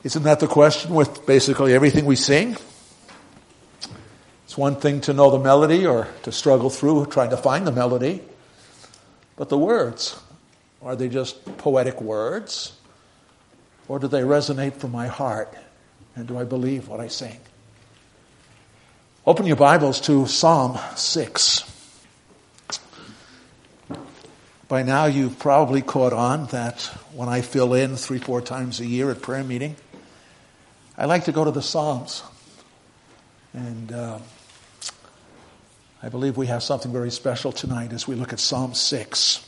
Isn't that the question with basically everything we sing? It's one thing to know the melody or to struggle through trying to find the melody. But the words, are they just poetic words? Or do they resonate from my heart? And do I believe what I sing? Open your Bibles to Psalm 6. By now you've probably caught on that when I fill in 3-4 times a year at prayer meeting, I like to go to the Psalms. And I believe we have something very special tonight as we look at Psalm 6.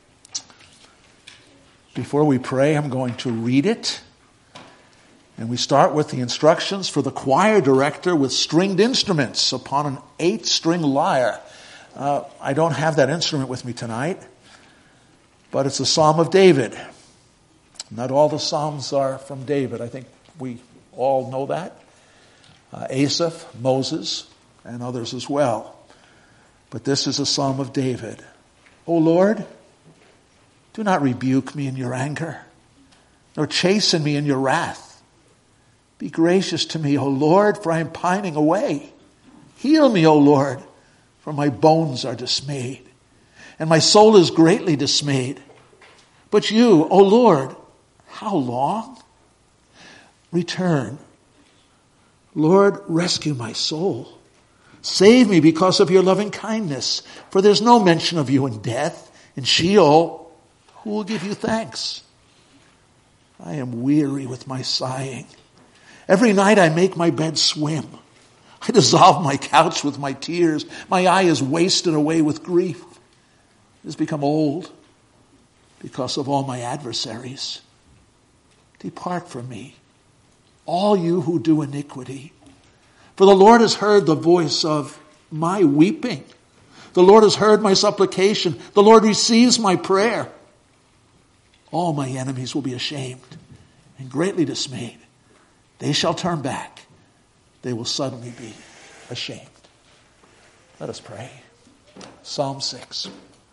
Before we pray, I'm going to read it. And we start with the instructions for the choir director with stringed instruments upon an 8-string lyre. I don't have that instrument with me tonight, but it's a Psalm of David. Not all the Psalms are from David. I think we all know that. Asaph, Moses, and others as well. But this is a Psalm of David. O Lord, do not rebuke me in your anger, nor chasten me in your wrath. Be gracious to me, O Lord, for I am pining away. Heal me, O Lord, for my bones are dismayed, and my soul is greatly dismayed. But you, O Lord, how long? Return. Lord, rescue my soul. Save me because of your loving kindness, for there's no mention of you in death. In Sheol, who will give you thanks? I am weary with my sighing. Every night I make my bed swim. I dissolve my couch with my tears. My eye is wasted away with grief. It has become old because of all my adversaries. Depart from me, all you who do iniquity. For the Lord has heard the voice of my weeping. The Lord has heard my supplication. The Lord receives my prayer. All my enemies will be ashamed and greatly dismayed. They shall turn back. They will suddenly be ashamed. Let us pray. Psalm 6.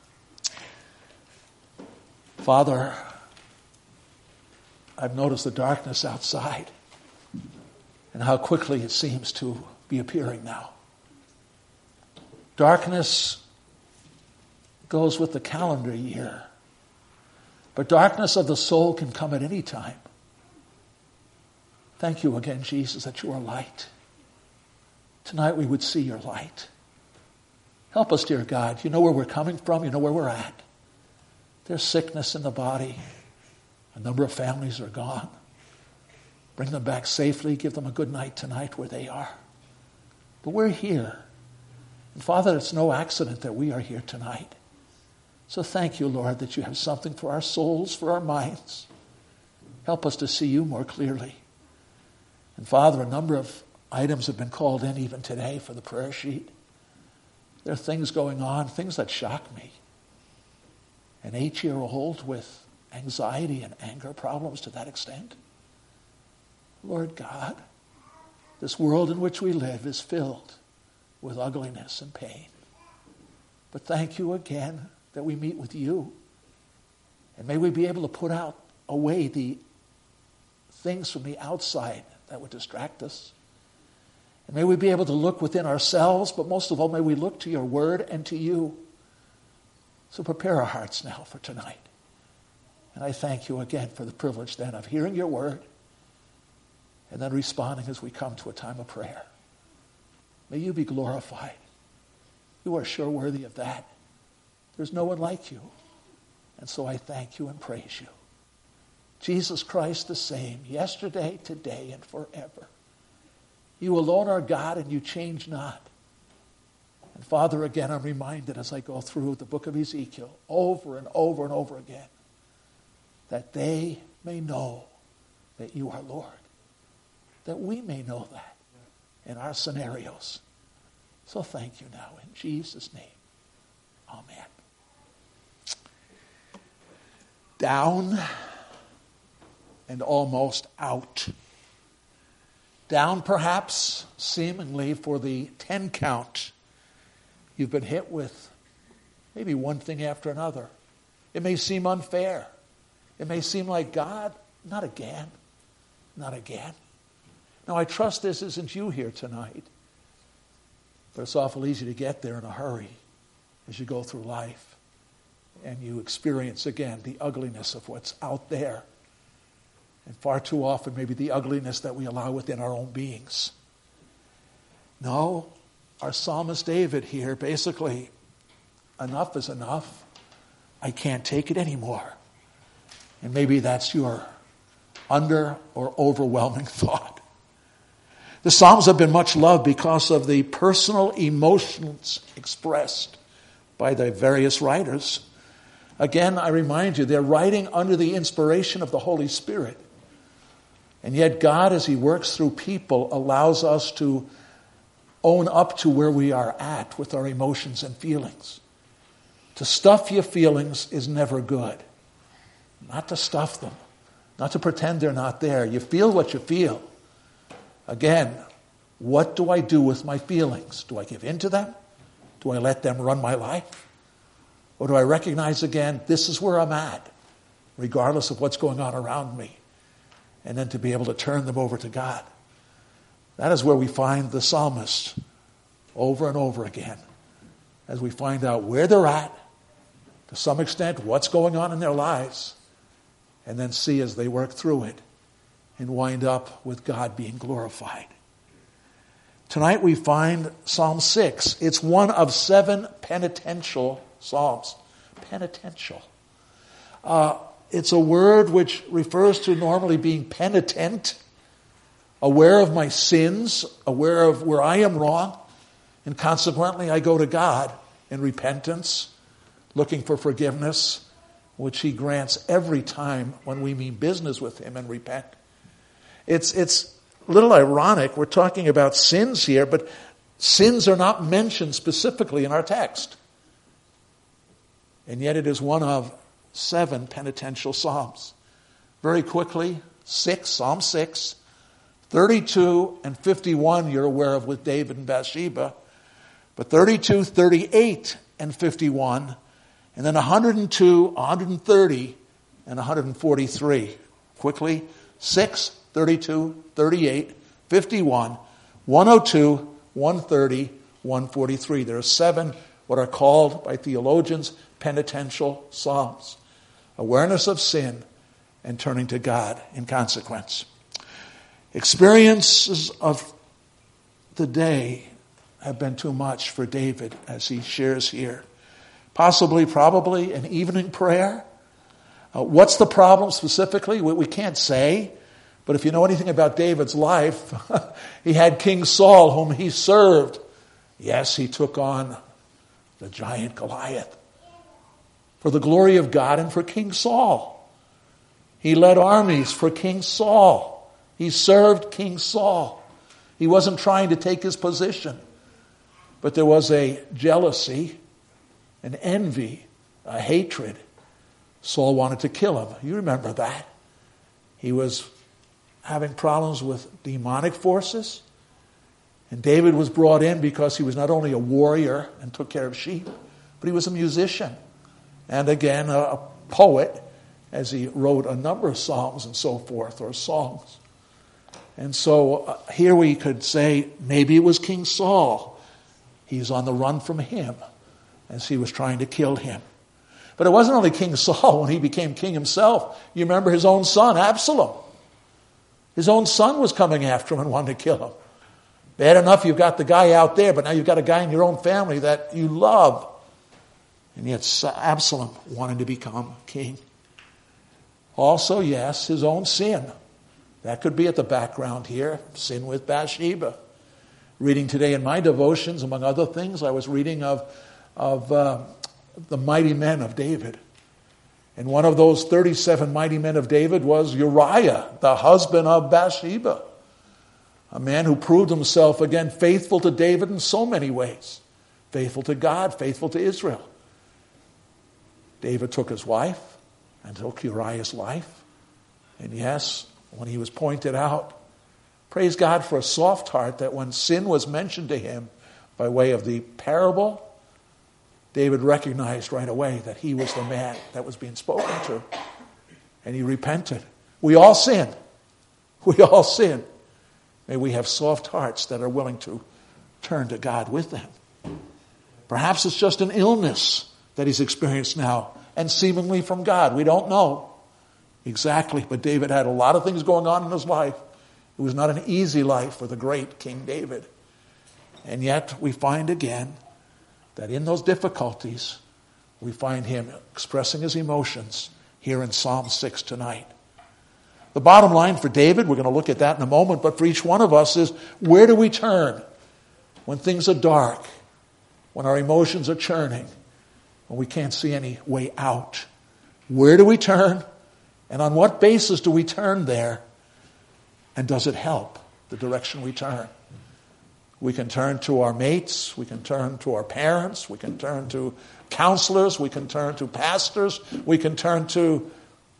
Father, I've noticed the darkness outside and how quickly it seems to be appearing now. Darkness goes with the calendar year, but darkness of the soul can come at any time. Thank you again, Jesus, that you are light. Tonight we would see your light. Help us, dear God. You know where we're coming from. You know where we're at. There's sickness in the body. A number of families are gone. Bring them back safely. Give them a good night tonight where they are. But we're here. And Father, it's no accident that we are here tonight. So thank you, Lord, that you have something for our souls, for our minds. Help us to see you more clearly. And Father, a number of items have been called in even today for the prayer sheet. There are things going on, things that shock me. An 8-year-old with anxiety and anger problems to that extent. Lord God, this world in which we live is filled with ugliness and pain. But thank you again that we meet with you. And may we be able to put away the things from the outside that would distract us. And may we be able to look within ourselves, but most of all, may we look to your word and to you. So prepare our hearts now for tonight. And I thank you again for the privilege then of hearing your word and then responding as we come to a time of prayer. May you be glorified. You are sure worthy of that. There's no one like you. And so I thank you and praise you. Jesus Christ the same, yesterday, today, and forever. You alone are God and you change not. And Father, again, I'm reminded as I go through the book of Ezekiel over and over and over again, that they may know that you are Lord. That we may know that in our scenarios. So thank you now in Jesus' name. Amen. Down and almost out. Down perhaps, seemingly for the 10 count. You've been hit with maybe one thing after another. It may seem unfair. It may seem like, God, not again. not again. Now, I trust this isn't you here tonight, but it's awful easy to get there in a hurry as you go through life and you experience again the ugliness of what's out there, and far too often maybe the ugliness that we allow within our own beings. No, our psalmist David here, basically, enough is enough. I can't take it anymore. And maybe that's your under or overwhelming thought. The Psalms have been much loved because of the personal emotions expressed by the various writers. Again, I remind you, they're writing under the inspiration of the Holy Spirit. And yet God, as He works through people, allows us to own up to where we are at with our emotions and feelings. To stuff your feelings is never good. Not to stuff them. Not to pretend they're not there. You feel what you feel. Again, what do I do with my feelings? Do I give in to them? Do I let them run my life? Or do I recognize again, this is where I'm at, regardless of what's going on around me, and then to be able to turn them over to God? That is where we find the psalmist over and over again, as we find out where they're at, to some extent what's going on in their lives, and then see as they work through it and wind up with God being glorified. Tonight we find Psalm 6. It's one of 7 penitential psalms. Penitential. It's a word which refers to normally being penitent, aware of my sins, aware of where I am wrong, and consequently I go to God in repentance, looking for forgiveness, which He grants every time when we mean business with Him and repent. It's a little ironic. We're talking about sins here, but sins are not mentioned specifically in our text. And yet it is one of 7 penitential psalms. Very quickly, Psalm 6, 32 and 51 you're aware of with David and Bathsheba, but 32, 38 and 51, and then 102, 130, and 143. Quickly, 6, 32, 38, 51, 102, 130, 143. There are 7 what are called by theologians penitential psalms. Awareness of sin and turning to God in consequence. Experiences of the day have been too much for David, as he shares here. Probably an evening prayer. What's the problem specifically? We can't say. But if you know anything about David's life, he had King Saul whom he served. Yes, he took on the giant Goliath for the glory of God and for King Saul. He led armies for King Saul. He served King Saul. He wasn't trying to take his position. But there was a jealousy, an envy, a hatred. Saul wanted to kill him. You remember that. He was having problems with demonic forces. And David was brought in because he was not only a warrior and took care of sheep, but he was a musician. And again, a poet, as he wrote a number of psalms and so forth, or songs. And so here we could say maybe it was King Saul. He's on the run from him as he was trying to kill him. But it wasn't only King Saul when he became king himself. You remember his own son, Absalom. His own son was coming after him and wanted to kill him. Bad enough you've got the guy out there, but now you've got a guy in your own family that you love. And yet Absalom wanted to become king. Also, yes, his own sin. That could be at the background here. Sin with Bathsheba. Reading today in my devotions, among other things, I was reading of the mighty men of David. And one of those 37 mighty men of David was Uriah, the husband of Bathsheba. A man who proved himself, again, faithful to David in so many ways. Faithful to God, faithful to Israel. David took his wife and took Uriah's life. And yes, when he was pointed out, praise God for a soft heart that when sin was mentioned to him by way of the parable, David recognized right away that he was the man that was being spoken to. And he repented. We all sin. We all sin. May we have soft hearts that are willing to turn to God with them. Perhaps it's just an illness that he's experienced now, and seemingly from God. We don't know exactly, but David had a lot of things going on in his life. It was not an easy life for the great King David. And yet we find again that in those difficulties, we find him expressing his emotions here in Psalm 6 tonight. The bottom line for David, we're going to look at that in a moment, but for each one of us is, where do we turn when things are dark, when our emotions are churning, when we can't see any way out? Where do we turn? And on what basis do we turn there? And does it help the direction we turn? We can turn to our mates. We can turn to our parents. We can turn to counselors. We can turn to pastors. We can turn to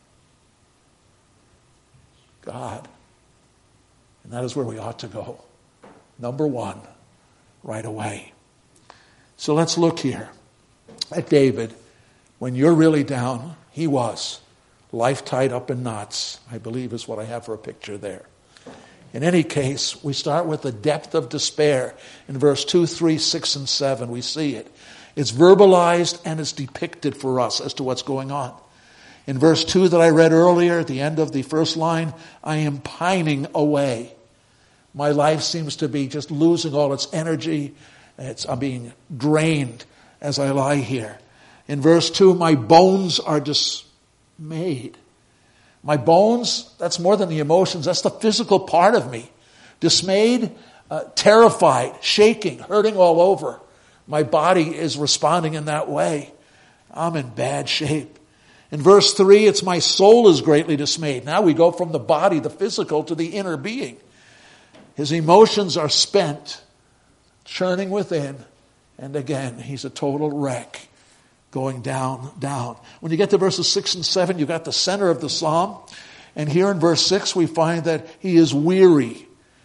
God. And that is where we ought to go. Number one, right away. So let's look here at David. When you're really down, he was. Life tied up in knots, I believe is what I have for a picture there. In any case, we start with the depth of despair. In verse 2, 3, 6, and 7, we see it. It's verbalized and it's depicted for us as to what's going on. In verse 2 that I read earlier, at the end of the first line, I am pining away. My life seems to be just losing all its energy. I'm being drained as I lie here. In verse 2, my bones are dismayed. My bones, that's more than the emotions, that's the physical part of me. Dismayed, terrified, shaking, hurting all over. My body is responding in that way. I'm in bad shape. In verse 3, it's my soul is greatly dismayed. Now we go from the body, the physical, to the inner being. His emotions are spent, churning within, and again, he's a total wreck, going down, down. When you get to verses 6 and 7, you've got the center of the psalm, and here in verse 6, we find that he is weary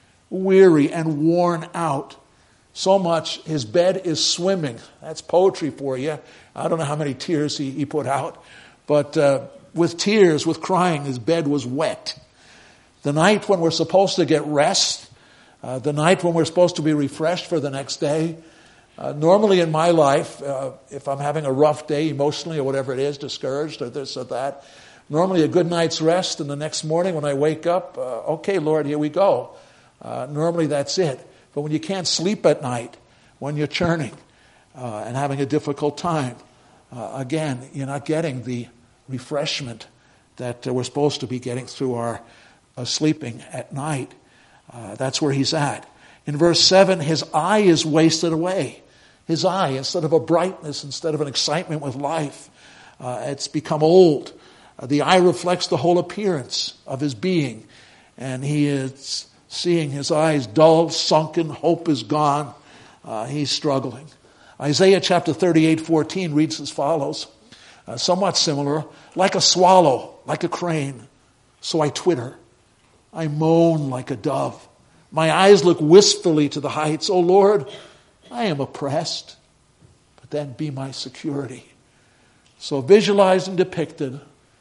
and worn out. So much, his bed is swimming. That's poetry for you. I don't know how many tears he put out. But with tears, with crying, his bed was wet. The night when we're supposed to get rest, the night when we're supposed to be refreshed for the next day. Normally in my life, if I'm having a rough day emotionally or whatever it is, discouraged or this or that, normally a good night's rest, and the next morning when I wake up, okay, Lord, here we go. Normally that's it. But when you can't sleep at night, when you're churning and having a difficult time, again, you're not getting the refreshment that we're supposed to be getting through our sleeping at night. That's where he's at. In verse 7, his eye is wasted away. His eye, instead of a brightness, instead of an excitement with life, it's become old. The eye reflects the whole appearance of his being. And he is seeing his eyes dull, sunken, hope is gone. He's struggling. Isaiah chapter 38:14 reads as follows, somewhat similar. Like a swallow, like a crane, so I twitter. I moan like a dove. My eyes look wistfully to the heights. O Lord, I am oppressed, but then be my security. So visualized and depicted,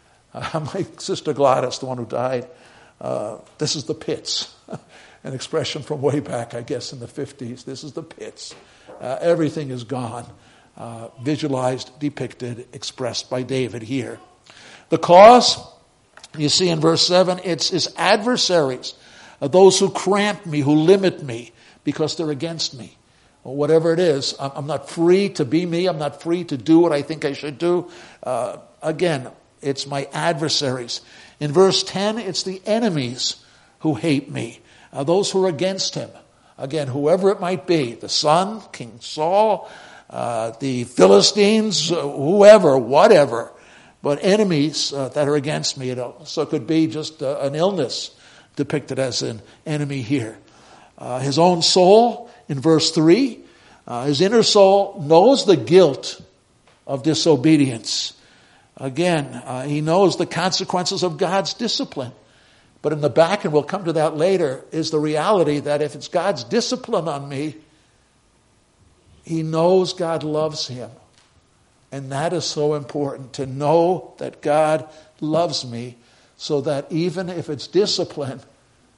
my sister Gladys, the one who died, this is the pits. An expression from way back, I guess, in the 50s. This is the pits. Everything is gone. Visualized, depicted, expressed by David here. The cause, you see in verse 7, it's his adversaries, those who cramp me, who limit me, because they're against me. Or whatever it is, I'm not free to be me. I'm not free to do what I think I should do. Again, it's my adversaries. In verse 10, it's the enemies who hate me, those who are against him. Again, whoever it might be, the son, King Saul, the Philistines, whoever, whatever, but enemies that are against me. It also could be just an illness depicted as an enemy here. His own soul, in verse 3, his inner soul knows the guilt of disobedience. Again, he knows the consequences of God's discipline. But in the back, and we'll come to that later, is the reality that if it's God's discipline on me, he knows God loves him. And that is so important, to know that God loves me, so that even if it's discipline,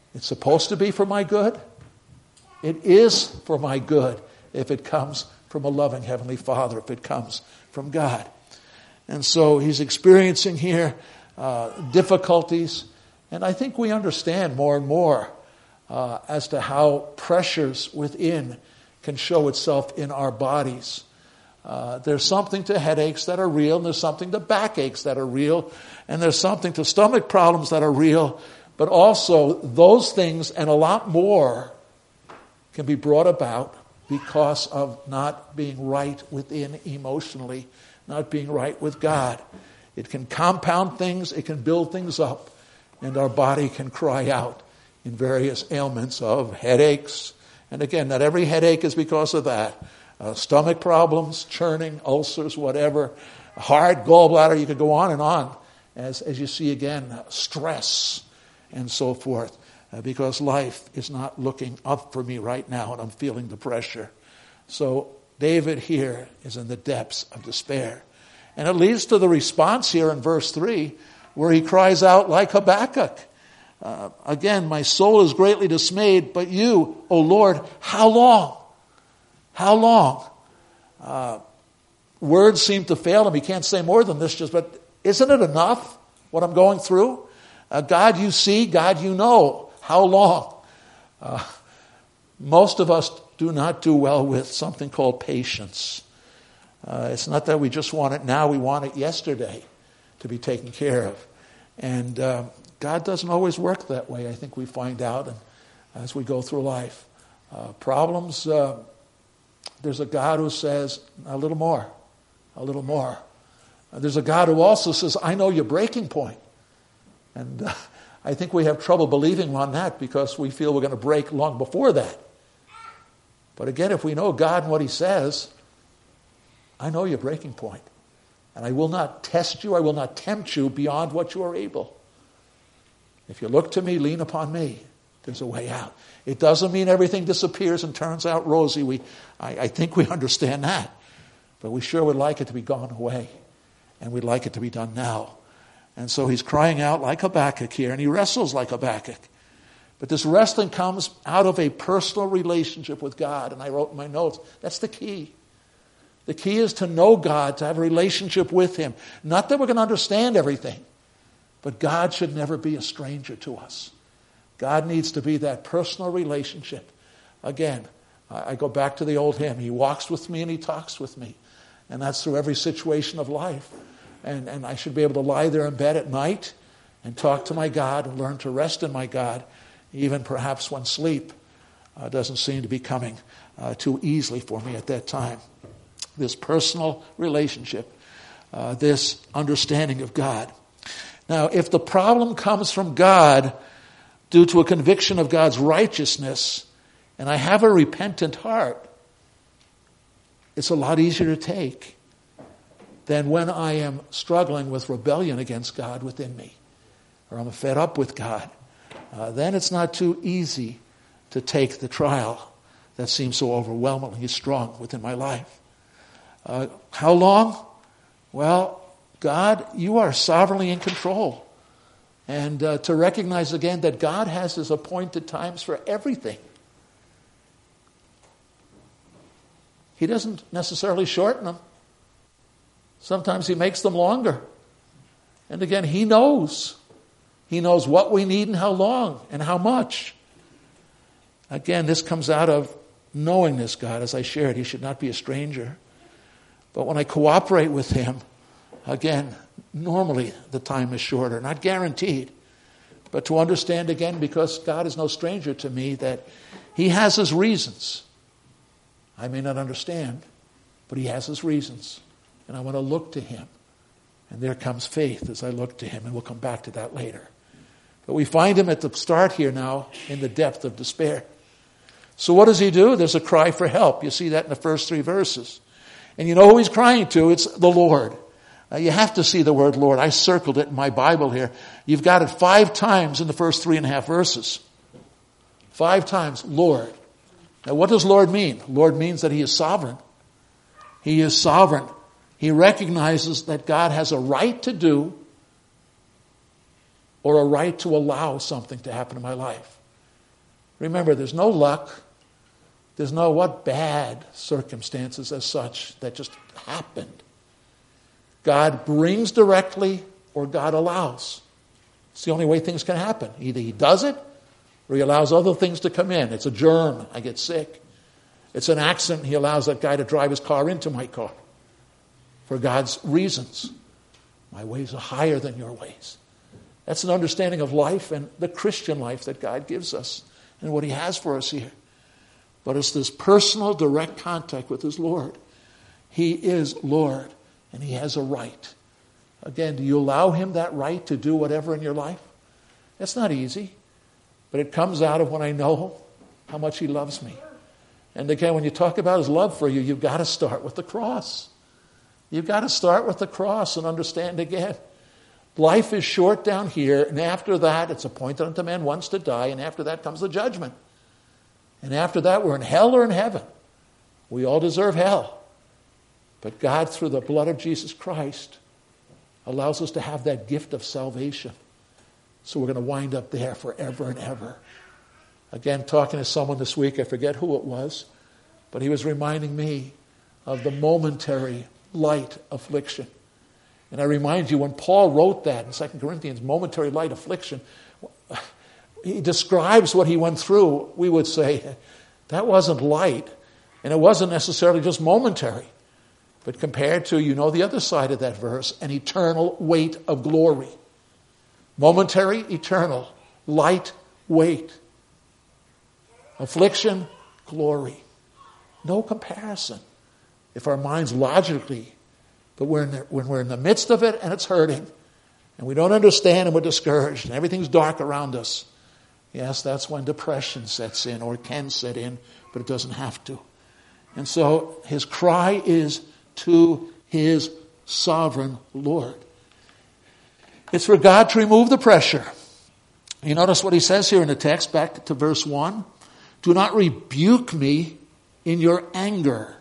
It's supposed to be for my good. It is for my good if it comes from a loving Heavenly Father, if it comes from God. And so he's experiencing here difficulties. And I think we understand more and more as to how pressures within can show itself in our bodies. There's something to headaches that are real, and there's something to backaches that are real, and there's something to stomach problems that are real, but also those things and a lot more can be brought about because of not being right within emotionally, not being right with God. It can compound things, it can build things up, and our body can cry out in various ailments of headaches. And again, not every headache is because of that. Stomach problems, churning, ulcers, whatever, heart, gallbladder, you could go on and on as you see again, stress and so forth, because life is not looking up for me right now and I'm feeling the pressure. So David here is in the depths of despair. And it leads to the response here in verse 3 where he cries out like Habakkuk. Again, my soul is greatly dismayed, but you, O Lord, how long? How long? Words seem to fail him. He can't say more than this, but isn't it enough what I'm going through? God, you see. God, you know. How long? Most of us do not do well with something called patience. It's not that we just want it now. We want it yesterday to be taken care of. And God doesn't always work that way, I think we find out as we go through life. Problems, there's a God who says, a little more, a little more. There's a God who also says, I know your breaking point. And I think we have trouble believing on that because we feel we're going to break long before that. But again, if we know God and what he says, I know your breaking point. And I will not test you, I will not tempt you beyond what you are able. If you look to me, lean upon me, there's a way out. It doesn't mean everything disappears and turns out rosy. I think we understand that. But we sure would like it to be gone away. And we'd like it to be done now. And so he's crying out like Habakkuk here, and he wrestles like Habakkuk. But this wrestling comes out of a personal relationship with God. And I wrote in my notes, that's the key. The key is to know God, to have a relationship with him. Not that we're going to understand everything, but God should never be a stranger to us. God needs to be that personal relationship. Again, I go back to the old hymn, he walks with me and he talks with me. And that's through every situation of life. And I should be able to lie there in bed at night and talk to my God and learn to rest in my God, even perhaps when sleep doesn't seem to be coming too easily for me at that time. This personal relationship, this understanding of God. Now, if the problem comes from God due to a conviction of God's righteousness, and I have a repentant heart, it's a lot easier to take than when I am struggling with rebellion against God within me, or I'm fed up with God. Then it's not too easy to take the trial that seems so overwhelmingly strong within my life. How long? Well, God, you are sovereignly in control. And to recognize again that God has his appointed times for everything. He doesn't necessarily shorten them. Sometimes he makes them longer. And again, he knows. He knows what we need and how long and how much. Again, this comes out of knowing this God. As I shared, he should not be a stranger. But when I cooperate with him, again, normally the time is shorter. Not guaranteed. But to understand again, because God is no stranger to me, that he has his reasons. I may not understand, but he has his reasons. And I want to look to him. And there comes faith as I look to him. And we'll come back to that later. But we find him at the start here now in the depth of despair. So what does he do? There's a cry for help. You see that in the first 3 verses. And you know who he's crying to? It's the Lord. You have to see the word Lord. I circled it in my Bible here. You've got it 5 times in the first 3.5 verses. 5 times, Lord. Now what does Lord mean? Lord means that he is sovereign. He is sovereign. He recognizes that God has a right to do or a right to allow something to happen in my life. Remember, there's no luck. There's no bad circumstances as such that just happened. God brings directly or God allows. It's the only way things can happen. Either he does it or he allows other things to come in. It's a germ. I get sick. It's an accident. He allows that guy to drive his car into my car for God's reasons. My ways are higher than your ways. That's an understanding of life and the Christian life that God gives us and what he has for us here. But it's this personal, direct contact with his Lord. He is Lord, and he has a right. Again, do you allow him that right to do whatever in your life? That's not easy, but it comes out of when I know how much he loves me. And again, when you talk about his love for you, you've got to start with the cross. You've got to start with the cross and understand again. Life is short down here, and after that, it's appointed unto man once to die, and after that comes the judgment. And after that, we're in hell or in heaven. We all deserve hell. But God, through the blood of Jesus Christ, allows us to have that gift of salvation. So we're going to wind up there forever and ever. Again, talking to someone this week, I forget who it was, but he was reminding me of the momentary light affliction. And I remind you, when Paul wrote that in 2 Corinthians, momentary light affliction, he describes what he went through. We would say that wasn't light, and it wasn't necessarily just momentary. But compared to, the other side of that verse, an eternal weight of glory. Momentary, eternal, light, weight. Affliction, glory. No comparison. If our minds logically, but when we're in the midst of it and it's hurting, and we don't understand and we're discouraged and everything's dark around us, yes, that's when depression sets in or can set in, but it doesn't have to. And so his cry is to his sovereign Lord. It's for God to remove the pressure. You notice what he says here in the text, back to verse 1. Do not rebuke me in your anger.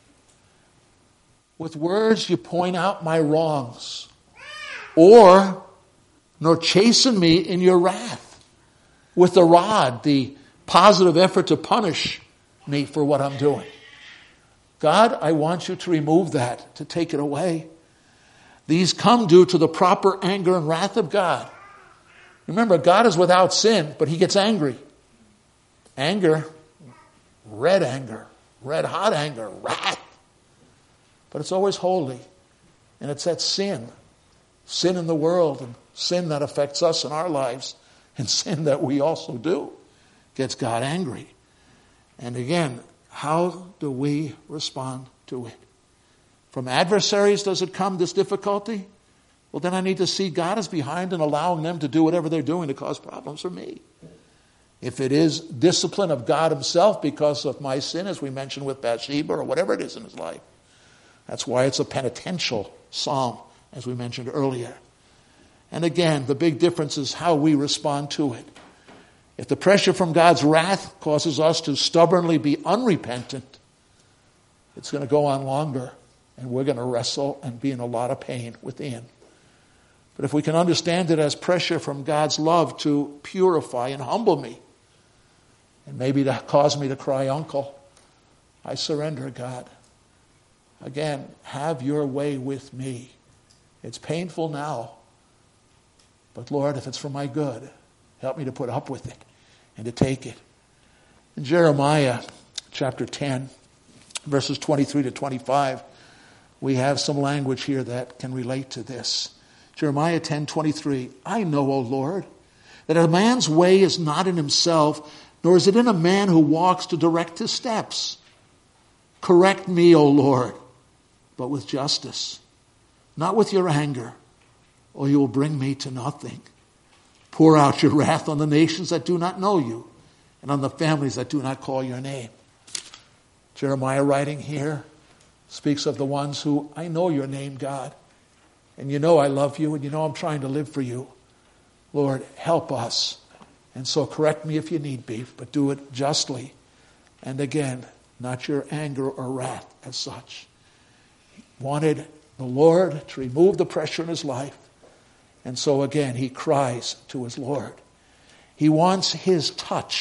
With words you point out my wrongs. Or, nor chasten me in your wrath. With the rod, the positive effort to punish me for what I'm doing. God, I want you to remove that, to take it away. These come due to the proper anger and wrath of God. Remember, God is without sin, but he gets angry. Anger, red hot anger, wrath. But it's always holy. And it's that sin in the world, and sin that affects us in our lives, and sin that we also do, gets God angry. And again, how do we respond to it? From adversaries does it come, this difficulty? Well, then I need to see God is behind and allowing them to do whatever they're doing to cause problems for me. If it is discipline of God himself because of my sin, as we mentioned with Bathsheba, or whatever it is in his life, that's why it's a penitential psalm, as we mentioned earlier. And again, the big difference is how we respond to it. If the pressure from God's wrath causes us to stubbornly be unrepentant, it's going to go on longer, and we're going to wrestle and be in a lot of pain within. But if we can understand it as pressure from God's love to purify and humble me, and maybe to cause me to cry, Uncle, I surrender, God. Again, have your way with me. It's painful now, but Lord, if it's for my good, help me to put up with it and to take it. In Jeremiah chapter 10, verses 23 to 25, we have some language here that can relate to this. Jeremiah 10:23, I know, O Lord, that a man's way is not in himself, nor is it in a man who walks to direct his steps. Correct me, O Lord, but with justice, not with your anger, or you will bring me to nothing. Pour out your wrath on the nations that do not know you, and on the families that do not call your name. Jeremiah writing here speaks of the ones who, I know your name, God, and you know I love you, and you know I'm trying to live for you. Lord, help us. And so correct me if you need be, but do it justly. And again, not your anger or wrath as such. He wanted the Lord to remove the pressure in his life. And so again, he cries to his Lord. He wants his touch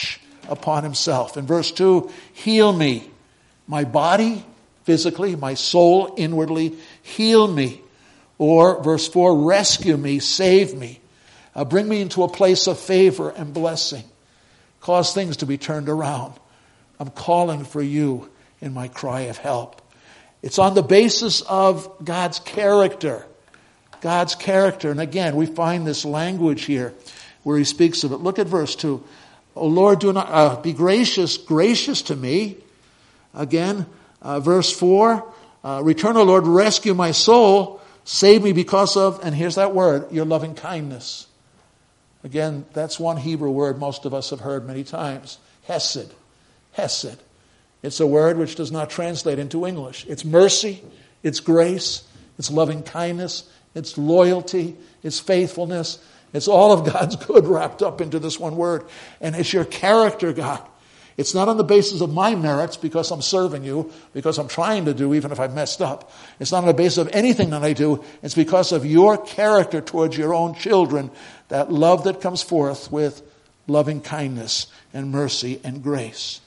upon himself. In verse 2, heal me, my body physically, my soul inwardly, heal me. Or verse 4, rescue me, save me. Bring me into a place of favor and blessing. Cause things to be turned around. I'm calling for you in my cry of help. It's on the basis of God's character. God's character. And again, we find this language here where he speaks of it. Look at verse 2. O Lord, do not be gracious to me. Again, verse 4. Return, O Lord, rescue my soul. Save me because of, and here's that word, your loving kindness. Again, that's one Hebrew word most of us have heard many times. Hesed. Hesed. It's a word which does not translate into English. It's mercy, it's grace, it's loving kindness, it's loyalty, it's faithfulness. It's all of God's good wrapped up into this one word. And it's your character, God. It's not on the basis of my merits because I'm serving you, because I'm trying to do even if I've messed up. It's not on the basis of anything that I do. It's because of your character towards your own children, that love that comes forth with loving kindness and mercy and grace.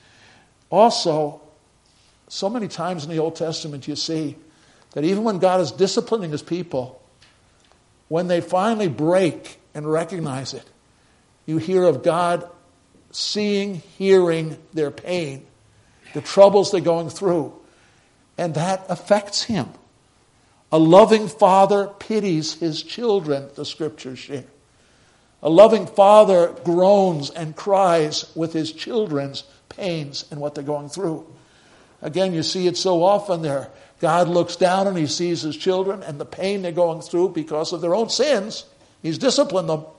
Also, so many times in the Old Testament you see that even when God is disciplining his people, when they finally break and recognize it, you hear of God seeing, hearing their pain, the troubles they're going through, and that affects him. A loving father pities his children, the scriptures share. A loving father groans and cries with his children's pains and what they're going through. Again, you see it so often there. God looks down and he sees his children and the pain they're going through because of their own sins. He's disciplined them.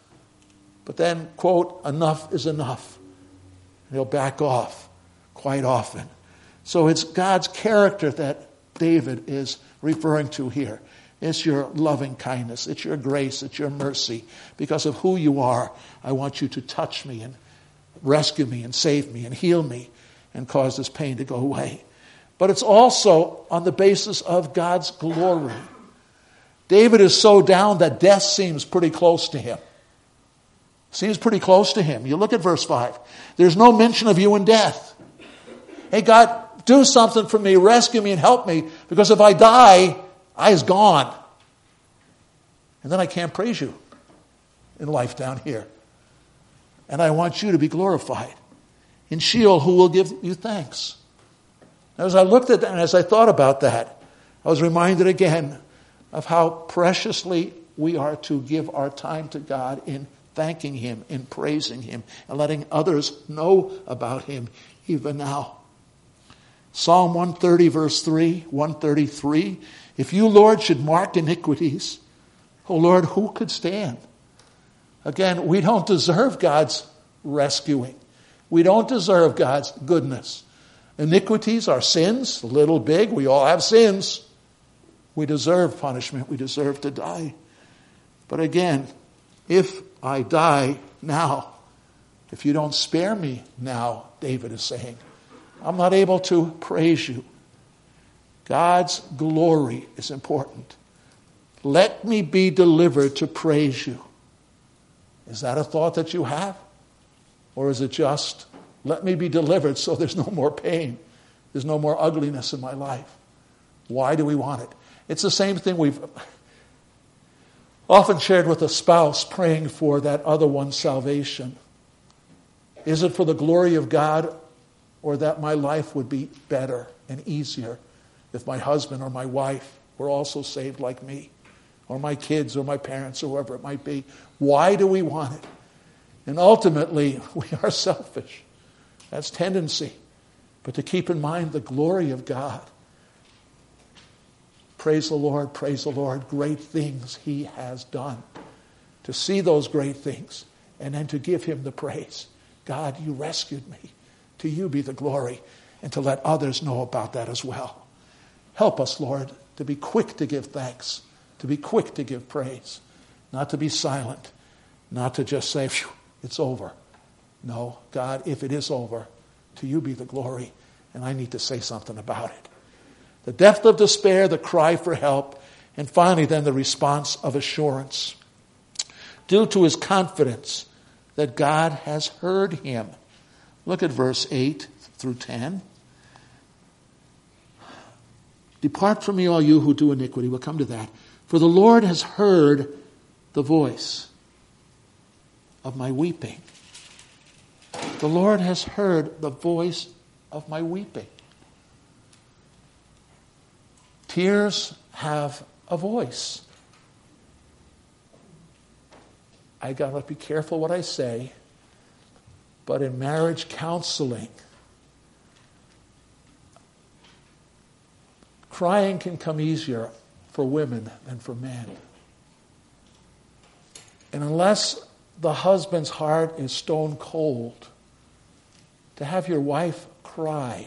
But then, quote, enough is enough. And he'll back off quite often. So it's God's character that David is referring to here. It's your loving kindness. It's your grace. It's your mercy. Because of who you are, I want you to touch me and rescue me and save me and heal me and cause this pain to go away. But it's also on the basis of God's glory. David is so down that death seems pretty close to him. Seems pretty close to him. You look at verse 5. There's no mention of you in death. Hey, God, do something for me. Rescue me and help me. Because if I die, I is gone. And then I can't praise you in life down here. And I want you to be glorified. In Sheol, who will give you thanks? Now, as I looked at that and as I thought about that, I was reminded again of how preciously we are to give our time to God in thanking him, in praising him, and letting others know about him even now. Psalm 130, verse 3, 133. If you, Lord, should mark iniquities, oh Lord, who could stand? Again, we don't deserve God's rescuing. We don't deserve God's goodness. Iniquities are sins, little, big. We all have sins. We deserve punishment. We deserve to die. But again, if I die now, if you don't spare me now, David is saying, I'm not able to praise you. God's glory is important. Let me be delivered to praise you. Is that a thought that you have? Or is it just, let me be delivered so there's no more pain. There's no more ugliness in my life. Why do we want it? It's the same thing we've often shared with a spouse praying for that other one's salvation. Is it for the glory of God or that my life would be better and easier if my husband or my wife were also saved like me, or my kids or my parents or whoever it might be? Why do we want it? And ultimately, we are selfish. That's tendency. But to keep in mind the glory of God. Praise the Lord, great things he has done. To see those great things and then to give him the praise. God, you rescued me. To you be the glory, and to let others know about that as well. Help us, Lord, to be quick to give thanks, to be quick to give praise, not to be silent, not to just say, it's over. No, God, if it is over, to you be the glory, and I need to say something about it. The depth of despair, the cry for help, and finally then the response of assurance. Due to his confidence that God has heard him. Look at verse 8 through 10. Depart from me, all you who do iniquity. We'll come to that. For the Lord has heard the voice of my weeping. The Lord has heard the voice of my weeping. Tears have a voice. I got to be careful what I say, but in marriage counseling, crying can come easier for women than for men. And unless the husband's heart is stone cold, to have your wife cry,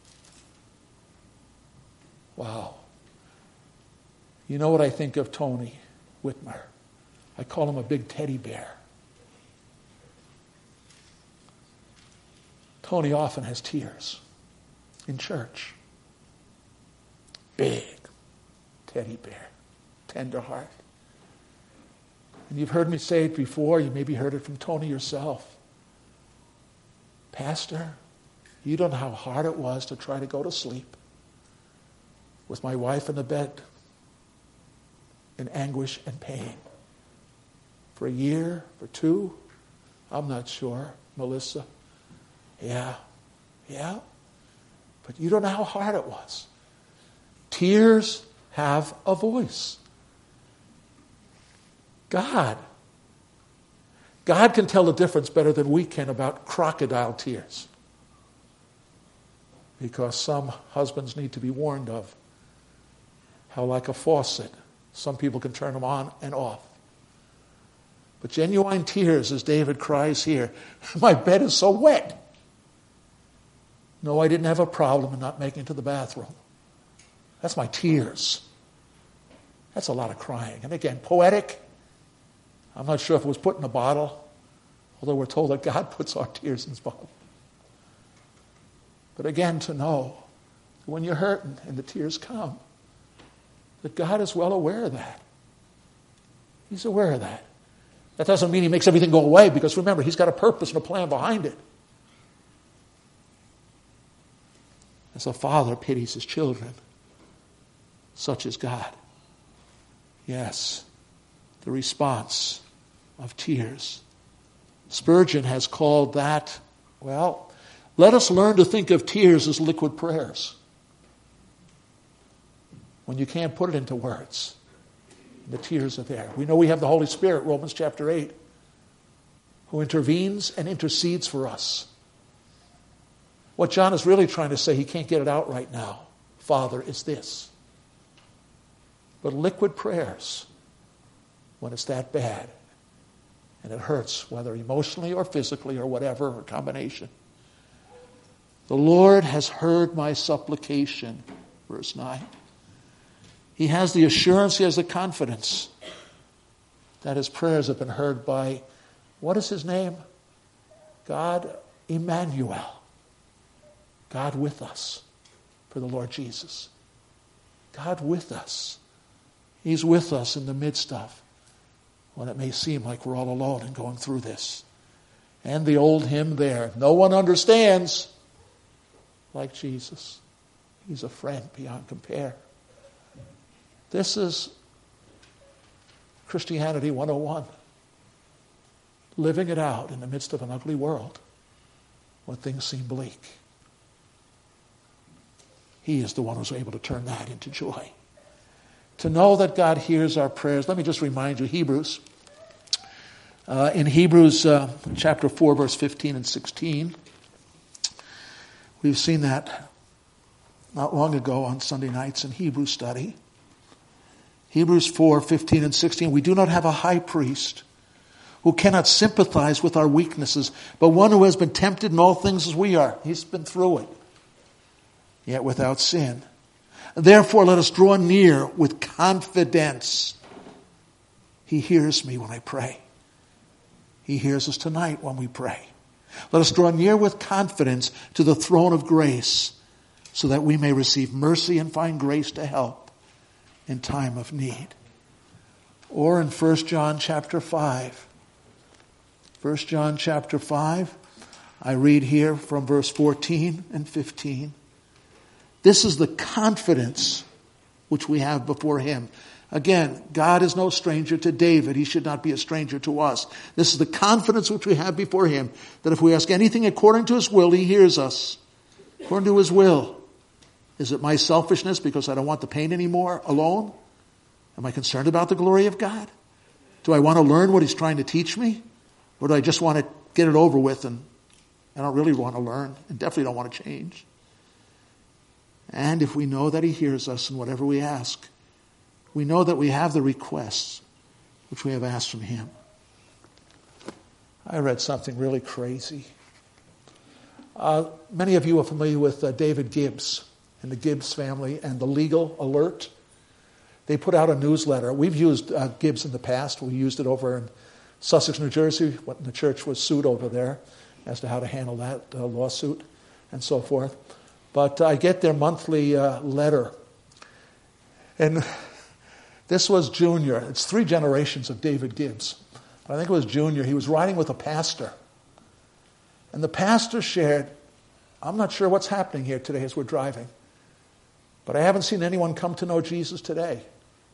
wow. You know what I think of Tony Whitmer? I call him a big teddy bear. Tony often has tears in church. Big teddy bear, tender heart. And you've heard me say it before, you maybe heard it from Tony yourself. Pastor, you don't know how hard it was to try to go to sleep with my wife in the bed in anguish and pain. For a year, for 2, I'm not sure. Melissa, yeah. But you don't know how hard it was. Tears have a voice. God can tell the difference better than we can about crocodile tears. Because some husbands need to be warned of how, like a faucet, some people can turn them on and off. But genuine tears, as David cries here, my bed is so wet. No, I didn't have a problem in not making it to the bathroom. That's my tears. That's a lot of crying. And again, poetic. I'm not sure if it was put in a bottle, although we're told that God puts our tears in his bottle. But again, to know that when you're hurting and the tears come, that God is well aware of that. He's aware of that. That doesn't mean he makes everything go away, because remember, he's got a purpose and a plan behind it. As a father pities his children, such is God. Yes, the response of tears. Spurgeon has called that, well, let us learn to think of tears as liquid prayers. When you can't put it into words, the tears are there. We know we have the Holy Spirit, Romans chapter 8, who intervenes and intercedes for us. What John is really trying to say, he can't get it out right now, Father, is this. But liquid prayers, when it's that bad, and it hurts, whether emotionally or physically or whatever, or combination. The Lord has heard my supplication, verse 9. He has the assurance, he has the confidence that his prayers have been heard by, what is his name? God Emmanuel. God with us, for the Lord Jesus. God with us. He's with us in the midst of when it may seem like we're all alone and going through this. And the old hymn there, no one understands like Jesus. He's a friend beyond compare. This is Christianity 101. Living it out in the midst of an ugly world when things seem bleak. He is the one who's able to turn that into joy. To know that God hears our prayers. Let me just remind you, Hebrews. In Hebrews chapter 4, verse 15 and 16, we've seen that not long ago on Sunday nights in Hebrew study. Hebrews 4, 15 and 16, we do not have a high priest who cannot sympathize with our weaknesses, but one who has been tempted in all things as we are. He's been through it, yet without sin. Therefore, let us draw near with confidence. He hears me when I pray. He hears us tonight when we pray. Let us draw near with confidence to the throne of grace so that we may receive mercy and find grace to help in time of need. Or in 1 John chapter 5. 1 John chapter 5, I read here from verse 14 and 15. This is the confidence which we have before him. Again, God is no stranger to David. He should not be a stranger to us. This is the confidence which we have before him, that if we ask anything according to his will, he hears us. According to his will. Is it my selfishness because I don't want the pain anymore alone? Am I concerned about the glory of God? Do I want to learn what he's trying to teach me? Or do I just want to get it over with and I don't really want to learn and definitely don't want to change? And if we know that he hears us in whatever we ask, we know that we have the requests which we have asked from him. I read something really crazy. Many of you are familiar with David Gibbs and the Gibbs family and the Legal Alert. They put out a newsletter. We've used Gibbs in the past. We used it over in Sussex, New Jersey, when the church was sued over there as to how to handle that lawsuit and so forth. But I get their monthly letter. And this was Junior. It's 3 generations of David Gibbs. But I think it was Junior. He was riding with a pastor. And the pastor shared, I'm not sure what's happening here today as we're driving, but I haven't seen anyone come to know Jesus today.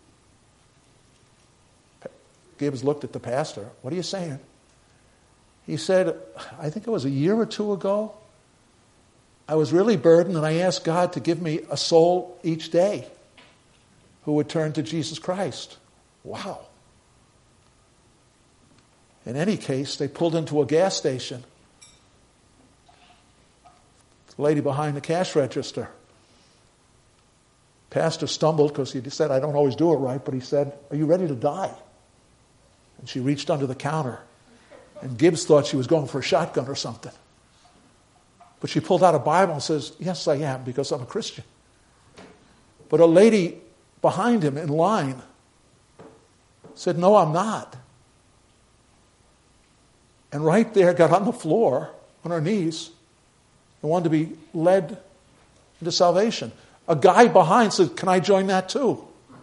Gibbs looked at the pastor. What are you saying? He said, I think it was a year or 2 ago, I was really burdened and I asked God to give me a soul each day who would turn to Jesus Christ. Wow. In any case, they pulled into a gas station. The lady behind the cash register. Pastor stumbled because he said, I don't always do it right, but he said, are you ready to die? And she reached under the counter. And Gibbs thought she was going for a shotgun or something. But she pulled out a Bible and says, yes, I am, because I'm a Christian. But a lady behind him in line said, no, I'm not. And right there got on the floor, on her knees, and wanted to be led into salvation. A guy behind said, can I join that too?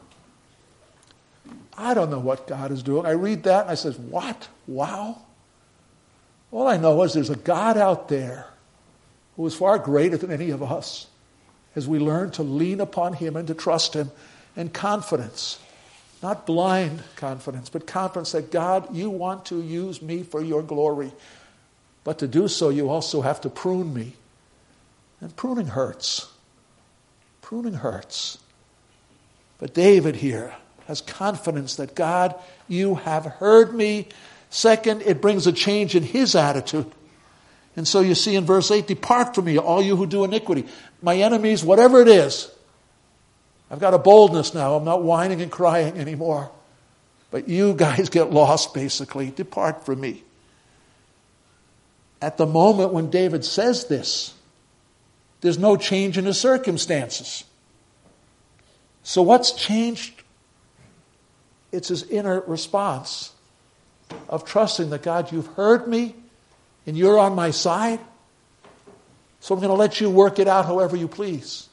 I don't know what God is doing. I read that and I said, what? Wow. All I know is there's a God out there who is far greater than any of us as we learn to lean upon him and to trust him in confidence. Not blind confidence, but confidence that God, you want to use me for your glory. But to do so, you also have to prune me. And pruning hurts. Pruning hurts. But David here has confidence that God, you have heard me. Second, it brings a change in his attitude. And so you see in verse 8, depart from me, all you who do iniquity. My enemies, whatever it is. I've got a boldness now. I'm not whining and crying anymore. But you guys get lost, basically. Depart from me. At the moment when David says this, there's no change in his circumstances. So what's changed? It's his inner response of trusting that God, you've heard me and you're on my side. So I'm going to let you work it out however you please.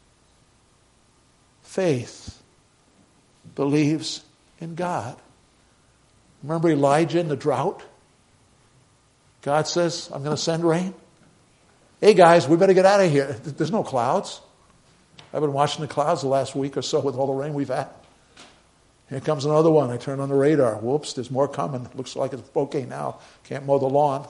Faith believes in God. Remember Elijah in the drought? God says, I'm going to send rain. Hey guys, we better get out of here. There's no clouds. I've been watching the clouds the last week or so with all the rain we've had. Here comes another one. I turn on the radar. Whoops, there's more coming. Looks like it's okay now. Can't mow the lawn.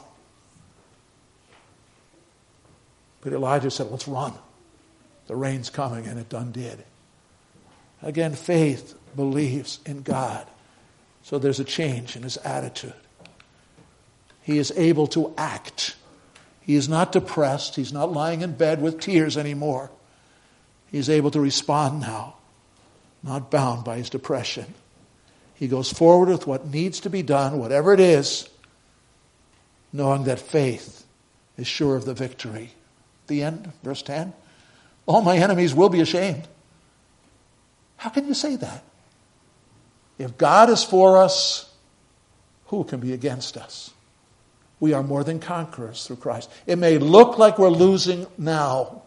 But Elijah said, let's run. The rain's coming, and it done did. Again, faith believes in God. So there's a change in his attitude. He is able to act. He is not depressed. He's not lying in bed with tears anymore. He's able to respond now, not bound by his depression. He goes forward with what needs to be done, whatever it is, knowing that faith is sure of the victory. The end, verse 10. All my enemies will be ashamed. How can you say that? If God is for us, who can be against us? We are more than conquerors through Christ. It may look like we're losing now,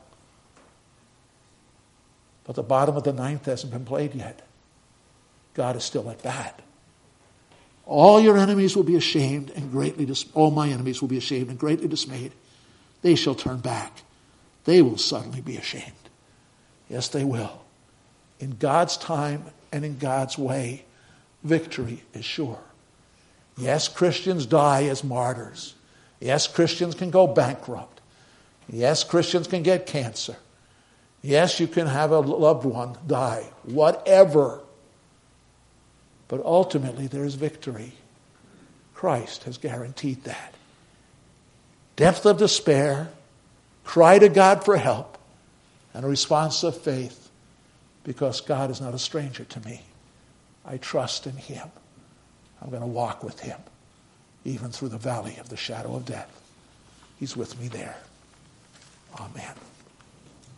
but the bottom of the ninth hasn't been played yet. God is still at bat. All your enemies will be ashamed and greatly all my enemies will be ashamed and greatly dismayed. They shall turn back. They will suddenly be ashamed. Yes, they will. In God's time and in God's way, victory is sure. Yes, Christians die as martyrs. Yes, Christians can go bankrupt. Yes, Christians can get cancer. Yes, you can have a loved one die. Whatever. But ultimately, there is victory. Christ has guaranteed that. Depth of despair, cry to God for help, and a response of faith, because God is not a stranger to me. I trust in him. I'm going to walk with him, even through the valley of the shadow of death. He's with me there. Amen.